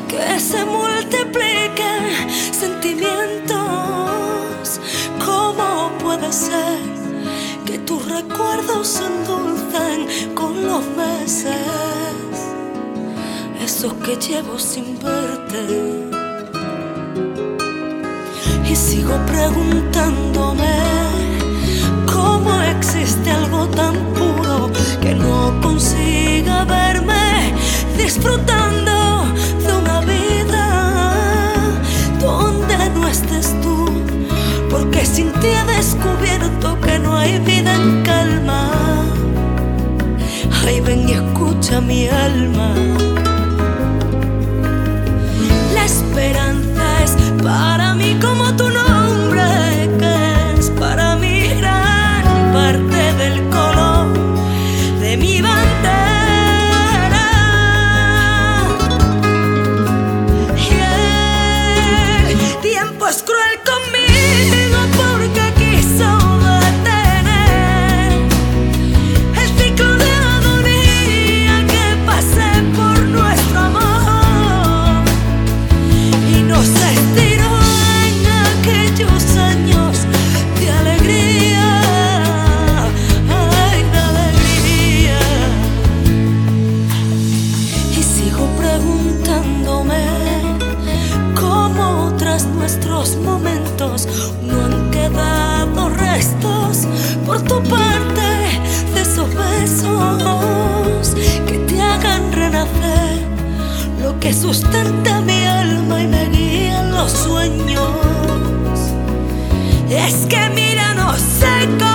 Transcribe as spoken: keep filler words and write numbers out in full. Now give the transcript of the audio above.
que se multipliquen sentimientos. ¿Cómo puede ser que tus recuerdos se endulcen con los meses? Esos que llevo sin verte. Y sigo preguntándome cómo existe algo tan puro que no consiga verme disfrutando de una vida donde no estés tú, porque sin ti he descubierto que no hay vida en calma. Ay, ven y escucha mi alma. La esperanza es para mí como tu nombre, que es para mí gran parte del color de mi bandera. Y el tiempo es cruel conmigo porque quiso detener el ciclo de agonía que pasé por nuestro amor y nos estiró en aquellos años de alegría, ay, de alegría. Y sigo preguntándome cómo tras nuestros momentos no han quedado restos por tu parte de esos besos que te hagan renacer, lo que sustenta mi alma y me guía en los sueños. Es que mira, no sé cómo